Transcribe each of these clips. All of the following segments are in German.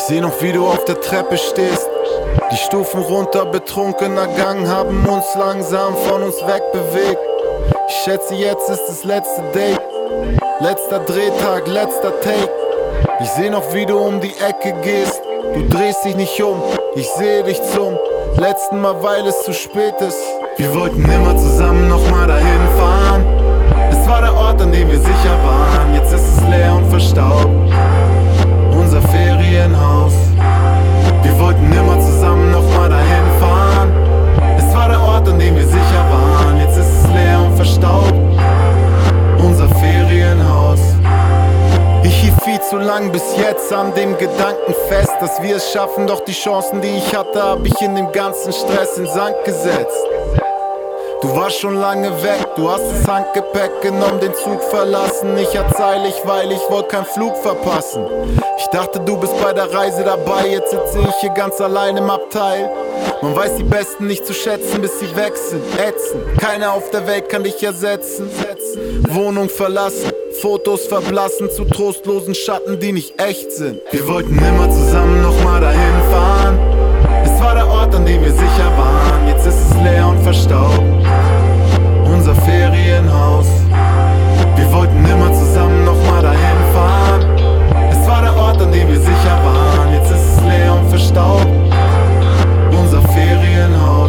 seh noch, wie du auf der Treppe stehst. Die Stufen runter, betrunkener Gang haben uns langsam von uns wegbewegt. Ich schätze, jetzt ist das letzte Date, letzter Drehtag, letzter Take. Ich seh noch, wie du um die Ecke gehst. Du drehst dich nicht um, ich sehe dich zum letzten Mal, weil es zu spät ist. Wir wollten immer zusammen nochmal dahin fahren. Es war der Ort, an dem wir sicher waren. Jetzt ist es leer und verstaubt, unser Ferienhaus. Wir wollten immer zusammen nochmal dahin fahren. Es war der Ort, an dem wir sicher waren. Jetzt ist es leer und verstaubt, unser Ferienhaus. Ich hielt viel zu lang bis jetzt an dem Gedanken fest, dass wir es schaffen, doch die Chancen, die ich hatte, hab ich in dem ganzen Stress in Sand gesetzt. Du warst schon lange weg, du hast das Handgepäck genommen, den Zug verlassen. Ich hat's eilig, weil ich wollte keinen Flug verpassen. Ich dachte, du bist bei der Reise dabei, jetzt sitze ich hier ganz allein im Abteil. Man weiß die Besten nicht zu schätzen, bis sie weg sind, ätzen. Keiner auf der Welt kann dich ersetzen. Wohnung verlassen, Fotos verblassen zu trostlosen Schatten, die nicht echt sind. Wir wollten immer zusammen nochmal dahin fahren. Es war der Ort, an dem wir sicher waren. Jetzt ist es leer und verstaubt, unser Ferienhaus. Wir wollten immer zusammen nochmal dahin fahren. Es war der Ort, an dem wir sicher waren. Jetzt ist es leer und verstaubt, unser Ferienhaus.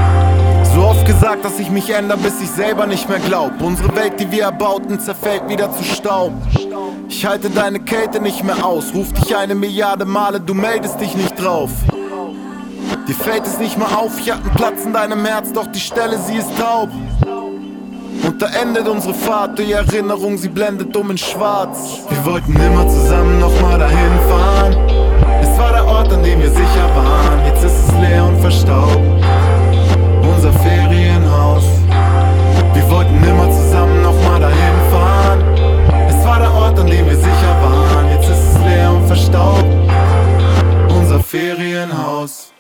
So oft gesagt, dass ich mich ändere, bis ich selber nicht mehr glaub. Unsere Welt, die wir erbauten, zerfällt wieder zu Staub. Ich halte deine Kälte nicht mehr aus. Ruf dich 1 Milliarde Male, du meldest dich nicht drauf. Dir fällt es nicht mehr auf, ich hab einen Platz in deinem Herz, doch die Stelle, sie ist taub. Und da endet unsere Fahrt, die Erinnerung, sie blendet in schwarz. Wir wollten immer zusammen nochmal dahin fahren. Es war der Ort, an dem wir sicher waren. Jetzt ist es leer und verstaubt, unser Ferienhaus. Wir wollten immer zusammen nochmal dahin fahren. Es war der Ort, an dem wir sicher waren. Jetzt ist es leer und verstaubt, unser Ferienhaus.